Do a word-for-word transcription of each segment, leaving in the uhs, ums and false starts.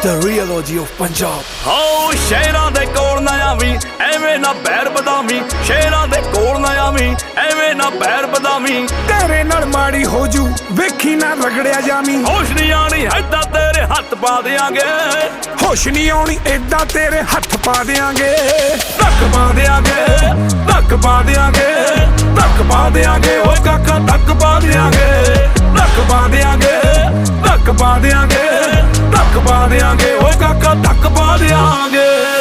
The Realogy of Punjab। ਹੋ ਸ਼ੇਰਾਂ ਦੇ ਕੋਲ ਨਾ ਆਵੀਂ ਐਵੇਂ ਨਾ ਬੈਰ ਬਦਾਮੀ, ਸ਼ੇਰਾਂ ਦੇ ਕੋਲ ਨਾ ਆਵੀਂ ਐਵੇਂ ਨਾ ਬੈਰ ਬਦਾਮੀ। ਤੇਰੇ ਨਾਲ ਮਾੜੀ ਹੋ ਜੂ ਵੇਖੀ ਨਾ ਰਗੜਿਆ ਜਾਵੀਂ। ਹੋਸ਼ ਨਹੀਂ ਆਣੀ ਏਦਾਂ ਤੇਰੇ ਹੱਥ ਪਾ ਦਿਆਂਗੇ, ਹੋਸ਼ ਨਹੀਂ ਆਉਣੀ ਏਦਾਂ ਤੇਰੇ ਹੱਥ ਪਾ ਦਿਆਂਗੇ। ਧੱਕ ਪਾ ਦਿਆਂਗੇ, ਧੱਕ ਪਾ ਦਿਆਂਗੇ, ਧੱਕ ਪਾ ਦਿਆਂਗੇ ਓਏ ਕਾਕਾ ਧੱਕ ਪਾ ਦਿਆਂਗੇ, ਧੱਕ ਪਾ ਦਿਆਂਗੇ, ਧੱਕ ਪਾ ਦਿਆਂਗੇ, ਧੱਕ ਪਾ ਦਿਆਂਗੇ ਓਏ ਕਾਕਾ ਧੱਕ ਪਾ ਦਿਆਂਗੇ।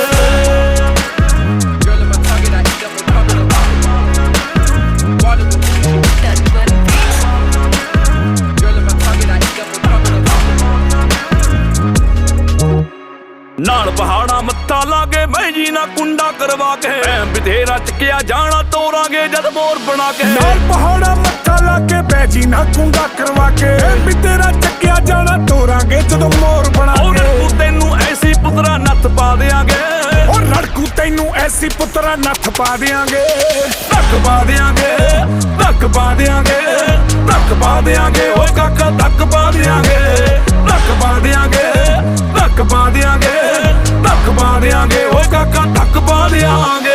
ਨਾਲ ਪਹਾੜਾ ਮੱਥਾ ਲਾਗੇ ਮੈਂ ਜੀ ਨਾ ਕੁੰਡਾ ਕਰਵਾ ਕੇ, ਬਥੇਰਾ ਚੱਕਿਆ ਜਾਣਾ ਤੋਰਾਂਗੇ ਜਦ ਮੋਰ ਬਣਾ ਕੇ। ਨਾਲ ਪਹਾੜਾ ਮੱਥਾ ਲਾ ਕੇ ਬੈਜੀ ਨਾ ਕੁੰਡਾ ਕਰਵਾ ਕੇ, ਵੀ ਤੇਰਾ ਚੱਕਿਆ ਜਾਣਾ ਤੋਰਾਂਗੇ ਜਦੋਂ ਮੋਰ ਬਣਾ ਕੇ। ਉਹ ਤੈਨੂੰ ਐਸੀ ਪੁੱਤਰਾ ਨੱਥ ਪਾ ਦਿਆਂਗੇ, ਉਹ ਲੜਕੂ ਤੈਨੂੰ ਐਸੀ ਪੁੱਤਰਾ ਨੱਥ ਪਾ ਦਿਆਂਗੇ। ਧੱਕ ਪਾ ਦਿਆਂਗੇ, ਧੱਕ ਪਾ ਦਿਆਂਗੇ, ਧੱਕ ਪਾ ਦਿਆਂਗੇ ਓਏ ਕਾਕਾ ਧੱਕ ਪਾ ਦਿਆਂਗੇ, ਧੱਕ ਪਾ ਦਿਆਂਗੇ, ਧੱਕ ਪਾ ਦਿਆਂਗੇ, ਧੱਕ ਪਾ ਦਿਆਂਗੇ ਓਏ ਕਾਕਾ ਧੱਕ ਪਾ ਦਿਆਂਗੇ।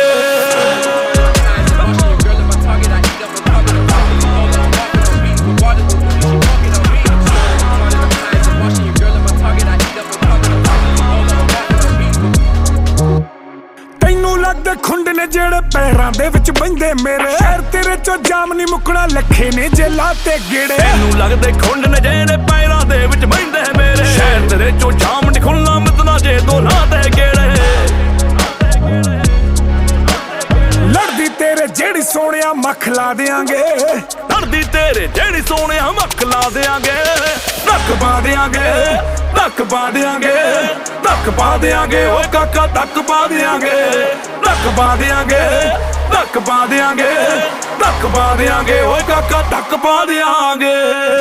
ਤੈਨੂੰ ਲੱਗਦੇ ਖੁੰਡ ਨੇ ਜਿਹੜੇ ਪੈਰਾਂ ਦੇ ਵਿੱਚ ਬਹਿੰਦੇ ਮੇਰੇ, ਸ਼ਹਿਰ ਤੇਰੇ ਚੋਂ ਜਾਮ ਨਹੀਂ ਮੁੱਕਣਾ ਲੱਖੇ ਨੇ ਜੇਲਾਂ ਤੇ ਗੇੜੇ। ਤੈਨੂੰ ਲੱਗਦੇ ਖੁੰਡ ਨੇ ਜਿਹੜੇ ਪੈਰਾਂ ਦੇ ਵਿੱਚ ਬਹਿੰਦੇ ਮੇਰੇ, ਸ਼ਹਿਰ ਤੇਰੇ ਚੋਂ ਜਾਮ ਨਹੀਂ ਖੁੱਲਣਾ ਮਿੱਤਨਾ ਜੇ ਦੋਨਾਂ ਤੇ ਗੇੜੇ। ਲੜਦੀ ਤੇਰੇ ਜਿਹੜੀ ਸੋਹਣਿਆ ਮੱਖ ਲਾ ਦਿਆਂਗੇ, ਲੜਦੀ ਤੇਰੇ ਜਿਹੜੀ ਸੋਹਣਿਆ ਮੱਖ ਲਾ ਦਿਆਂਗੇ। ਧੱਕ ਪਾ ਦਿਆਂਗੇ, ਧੱਕ ਪਾ ਦਿਆਂਗੇ, ਧੱਕ ਪਾ ਦਿਆਂਗੇ ਓਏ ਕਾਕਾ ਧੱਕ ਪਾ ਦਿਆਂਗੇ, ਧੱਕ ਪਾ ਦਿਆਂਗੇ, ਧੱਕ ਪਾ ਦਿਆਂਗੇ, ਧੱਕ ਪਾ ਦਿਆਂਗੇ ਓਏ ਕਾਕਾ ਧੱਕ ਪਾ ਦਿਆਂਗੇ।